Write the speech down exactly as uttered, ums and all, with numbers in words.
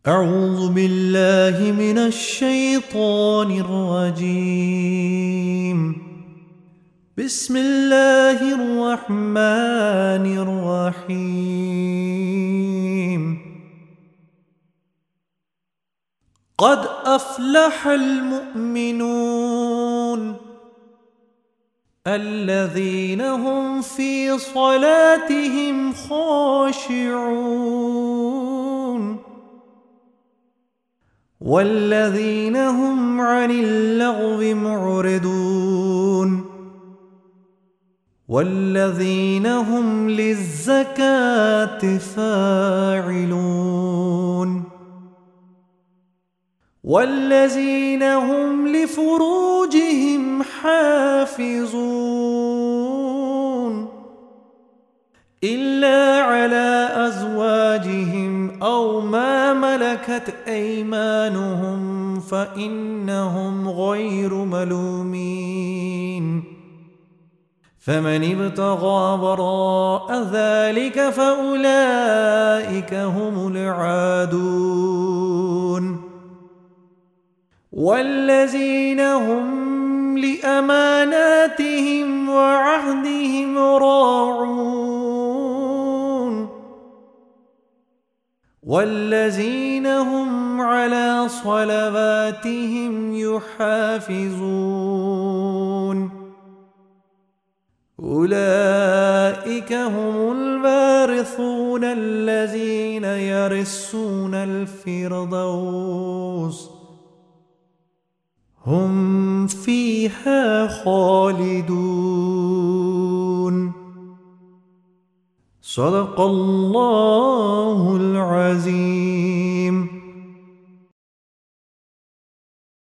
أعوذ بالله من الشيطان الرجيم. بسم الله الرحمن الرحيم. قد أفلح المؤمنون الذين هم في صلاتهم خاشعون والذين هم عن اللغو معرضون والذين هم للزكاة فاعلون والذين هم لفروجهم حافظون إلا على أزواجهم أو ما ملكت أيمانهم فإنهم غير ملومين. فمن ابتغى وراء ذلك فأولئك هم العادون والذين هم لأماناتهم وعهدهم راعون والذين هم على صلواتهم يحافظون أولئك هم الوارثون الذين يرثون الفردوس هم فيها خالدون. صدق الله العظيم.